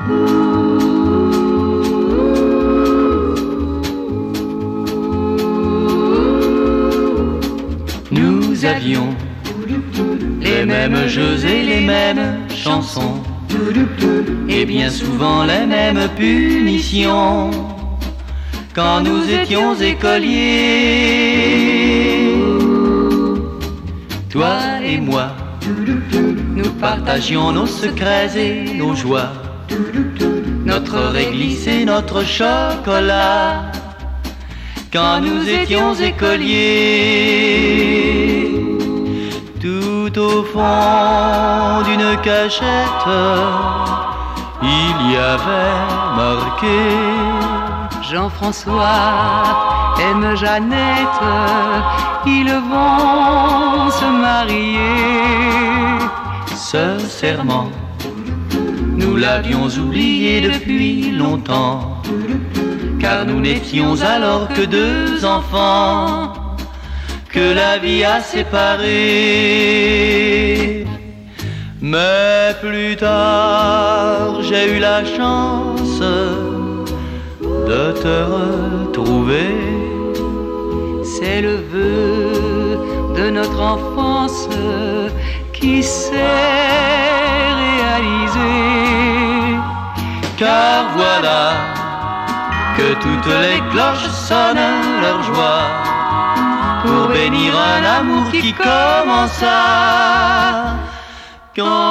Nous avions les mêmes jeux et les mêmes chansons, et bien souvent les mêmes punitions. Quand nous étions écoliers, toi et moi, nous partagions nos secrets et nos joies, notre réglisse et notre chocolat. Quand nous étions écoliers, tout au fond d'une cachette, il y avait marqué: Jean-François aime Jeannette, ils vont se marier. Ce serment, nous l'avions oublié depuis longtemps, car nous n'étions alors que deux enfants que la vie a séparés. Mais plus tard, j'ai eu la chance de te retrouver. C'est le vœu de notre enfance qui s'est réalisé. Car voilà que toutes les cloches sonnent leur joie pour bénir un amour qui commença quand